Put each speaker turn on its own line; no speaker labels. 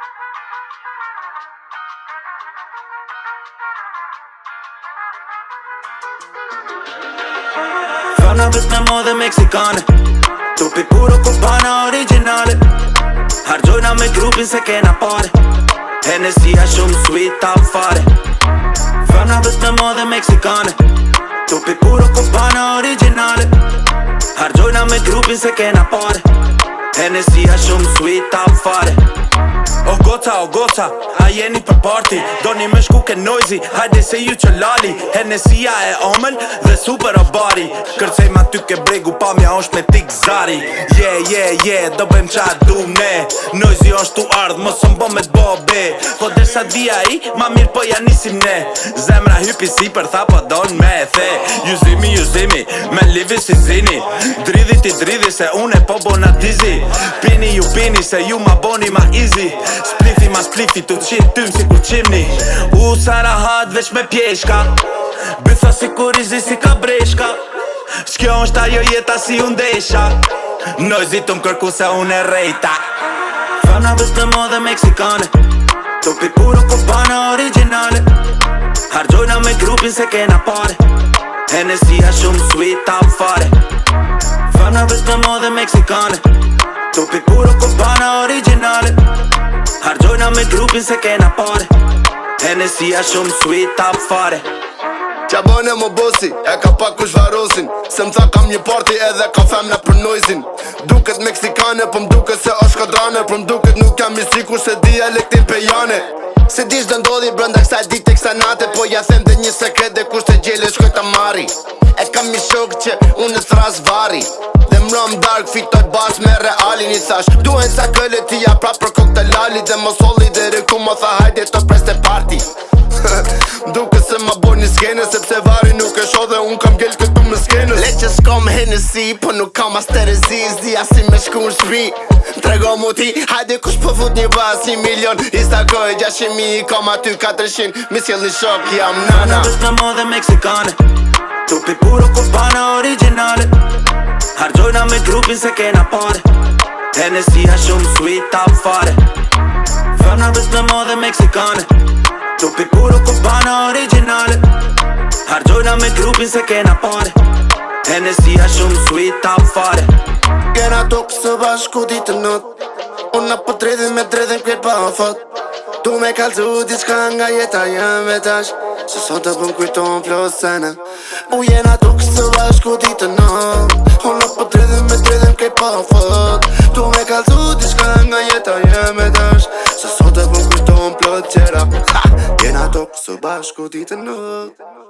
Fana vet me modhe meksikane, trupi puro Cubana originale. Hargjojna me grupin se kena pare, Hennessia shumë sweet ta fare. Fana vet me modhe meksikane, trupi puro Cubana originale. Hargjojna me grupin se kena pare, Hennessia shumë sweet ta fare. O goca, a jeni për party, doni me shku ke noisy, hajde se ju që lali. Hennessia e omël dhe super o bari, kërcej ma ty ke bregu pa mja osht me tik zari. Yeah, do bëjmë qa du ne, noisy osht tu ardh, mos më me t'bobe. Po dersa dhia I, ma mirë po ja nisim ne. Zemra hypi si për tha po don me e the. Ju zimi, me livi si zini, dridhi ti dridhi se une po bona dizi. Pini ju pini se ju ma boni ma easy, splifi ma splifi tu qit tym si kur qimni. Sa rahat veç me pjeshka, bytha si kur izi si ka breshka. Shkjo është ajo jeta si undesha, noisy tu m'kërku se unë e rejta. Fana vet me modhe meksikane, trupi puro Cubana originale. Hargjojna me grupin se kena pare, Hennessia shumë sweet ta fare. Fana vet me modhe meksikane, trupi puro Cubana originale. Hargjojna me grupin se kena pare, Hennessia shumë sweet ta fare.
Qa bën e më bosi, e ka pak kush varosin, se m'tha kam një party edhe ka femna për noizin. Duket meksikane, po m'duket se është kadrane, po m'duket nuk jam i sikur se dialektin pejane. Se dish dhe ndodhi brënda kësaj dite kësa nate, po ja them dhe një sekret dhe kush të gjele shkoj ta marri. E kam një shok që unë e thras vari, dhe mram dark fitoj bas me realin. I thash duhen sa këlle tia prap për koktelali, dhe mos holli dhe reku më tha hajde të preste party. Duke se ma bo një skene, sepse vari nuk e sho dhe unë kam gjell këtu më skenës. Le që s'kom Hennessy, po nuk kam as Terezi, zdia si me shku në shpi. Trego mu ti, hajde kush po fut një bas 1 milion, i stakoj 600.000, kom aty 400, mi s'jell një shok, jam nana.
Fana vet me modhe meksikane, trupi puro Cubana originale. Hargjojna me grupin se kena pare, Hennessia shumë sweet ta fare. Fana vet me modhe meksikane, trupi puro Cubana originale. Hargjojna me grupin se kena pare, Hennessia shumë sweet ta fare.
Kena tokë së bashku ditë not, una po dredhin me dredhin kret pa fat. Tu me kalzu diçka nga jeta jeme tash, se sot të bëm kujton plot sene. Jena tokë së bashku ditë not, una po dredhin me dredhin kret pa fat. Tu me kalzu diçka nga jeta jeme tash, se sot të bëm kujton plot qera. Jena tokë së bashku ditë not.